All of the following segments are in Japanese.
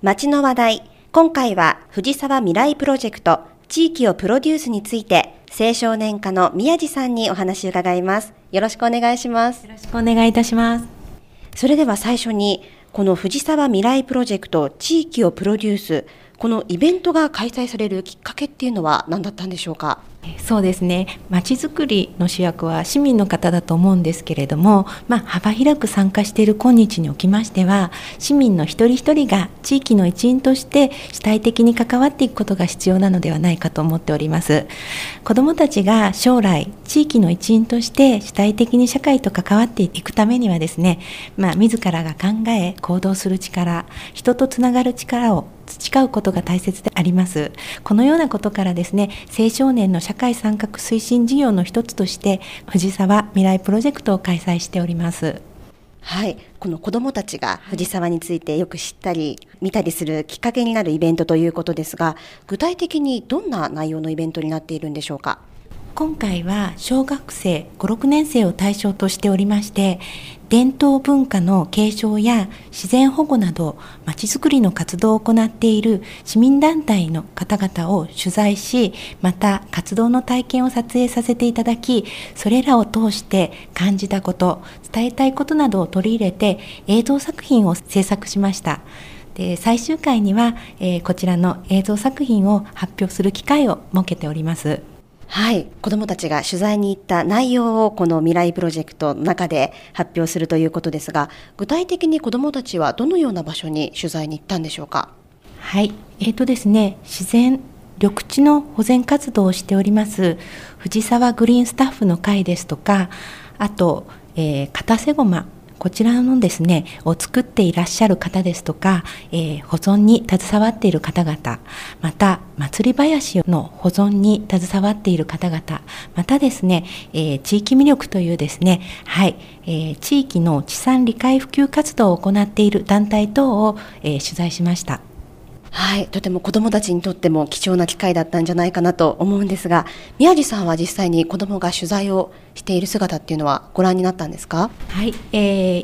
街の話題。今回は藤沢未来プロジェクト地域をプロデュースについて青少年課の宮地さんにお話を伺います。よろしくお願いします。 よろしくお願いいたします。 それでは最初にこの藤沢未来プロジェクト地域をプロデュース、このイベントが開催されるきっかけっていうのは何だったんでしょうか？ そうですね、まちづくりの主役は市民の方だと思うんですけれども、幅広く参加している今日におきましては、市民の一人一人が地域の一員として主体的に関わっていくことが必要なのではないかと思っております。子どもたちが将来地域の一員として主体的に社会と関わっていくためにはですね、自らが考え行動する力、人とつながる力を培うことが大切であります。このようなことからですね、青少年の社会参画推進事業の一つとして藤沢未来プロジェクトを開催しております。 はい、この子どもたちが藤沢についてよく知ったり見たりするきっかけになるイベントということですが、具体的にどんな内容のイベントになっているんでしょうか？ 今回は小学生5、6年生を対象としておりまして、伝統文化の継承や自然保護などまちづくりの活動を行っている市民団体の方々を取材し、また活動の体験を撮影させていただき、それらを通して感じたこと、伝えたいことなどを取り入れて映像作品を制作しました。で、最終回には、こちらの映像作品を発表する機会を設けております。 はい、子どもたちが取材に行った内容をこの未来プロジェクトの中で発表するということですが、具体的に子どもたちはどのような場所に取材に行ったんでしょうか？ はい、ですね、自然緑地の保全活動をしております藤沢グリーンスタッフの会ですとか、あと、片瀬ごま、こちらのですねを作っていらっしゃる方ですとか、保存に携わっている方々、また祭り林の保存に携わっている方々、またですね、地域魅力というですね、地域の地産理解普及活動を行っている団体等を、取材しました。 はい、とても子どもたちにとっても貴重な機会だったんじゃないかなと思うんですが、宮地さんは実際に子どもが取材をしている姿っていうのはご覧になったんですか？ はい、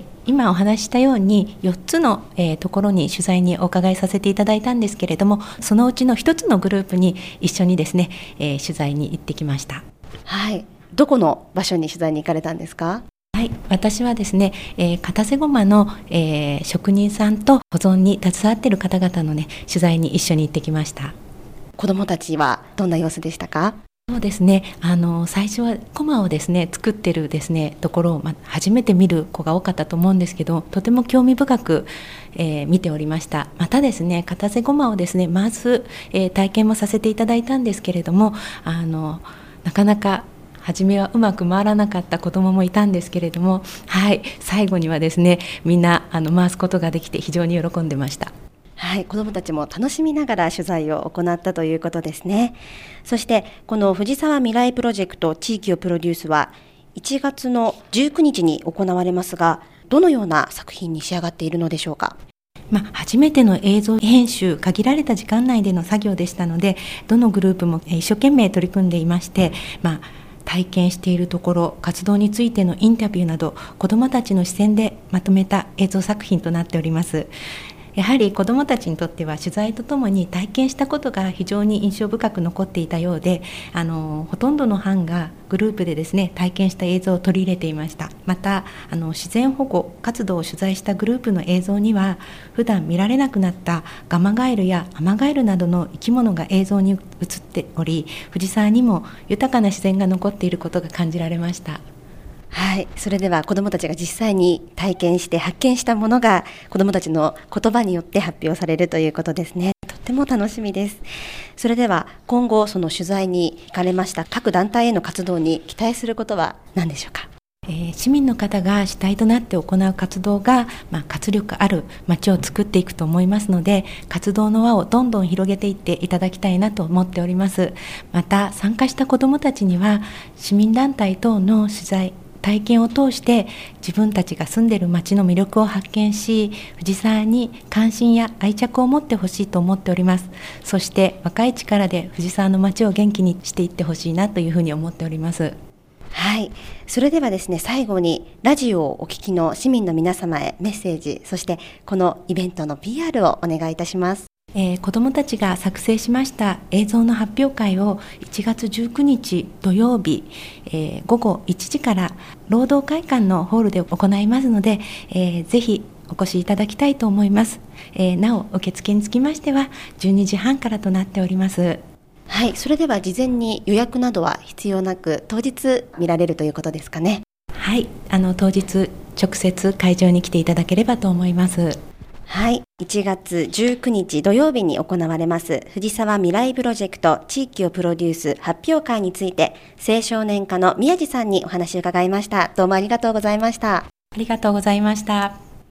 今お話ししたように4つの、ところに取材にお伺いさせていただいたんですけれども、そのうちの1つのグループに一緒にですね、取材に行ってきました。 はい、どこの場所に取材に行かれたんですか？ はい、私はですね、片瀬ごまの、職人さんと保存に携わっている方々のね、取材に一緒に行ってきました。 子どもたちはどんな様子でしたか？ そうですね、最初はコマをですね作ってるですねところを、初めて見る子が多かったと思うんですけど、とても興味深く、見ておりました。またですね、片瀬ごまをですね回す、体験もさせていただいたんですけれども、なかなか初めはうまく回らなかった子どももいたんですけれども、最後にはですねみんな回すことができて非常に喜んでました。 はい、子どもたちも楽しみながら取材を行ったということですね。そしてこの藤沢未来プロジェクト地域をプロデュースは1月の19日に行われますが、どのような作品に仕上がっているのでしょうか？ 初めての映像編集、限られた時間内での作業でしたので、どのグループも一生懸命取り組んでいまして、体験しているところ、活動についてのインタビューなど、子どもたちの視線でまとめた映像作品となっております。やはり子どもたちにとっては取材とともに体験したことが非常に印象深く残っていたようで、ほとんどの班がグループでですね体験した映像を取り入れていました。また自然保護活動を取材したグループの映像には、普段見られなくなったガマガエルやアマガエルなどの生き物が映像に映っており、藤沢にも豊かな自然が残っていることが感じられました。 はい、それでは子どもたちが実際に体験して発見したものが子どもたちの言葉によって発表されるということですね。とっても楽しみです。それでは今後その取材に行かれました各団体への活動に期待することは何でしょうか？ 市民の方が主体となって行う活動が、活力ある街を作っていくと思いますので、活動の輪をどんどん広げていっていただきたいなと思っております。また参加した子どもたちには市民団体等の取材体験を通して自分たちが住んでいる街の魅力を発見し、藤沢に関心や愛着を持ってほしいと思っております。そして若い力で藤沢の街を元気にしていってほしいなというふうに思っております。 はい。それではですね、最後にラジオをお聞きの市民の皆様へメッセージ、そしてこのイベントの PR をお願いいたします。 子どもたちが作成しました映像の発表会を1月19日土曜日、午後1時から労働会館のホールで行いますので、ぜひお越しいただきたいと思います。なお受付につきましては12時半からとなっております。 はい、それでは事前に予約などは必要なく、当日見られるということですかね。 はい、当日直接会場に来ていただければと思います。 はい、1月19日土曜日に行われます藤沢未来プロジェクト地域をプロデュース発表会について、青少年課の宮地さんにお話を伺いました。どうもありがとうございました。 ありがとうございました。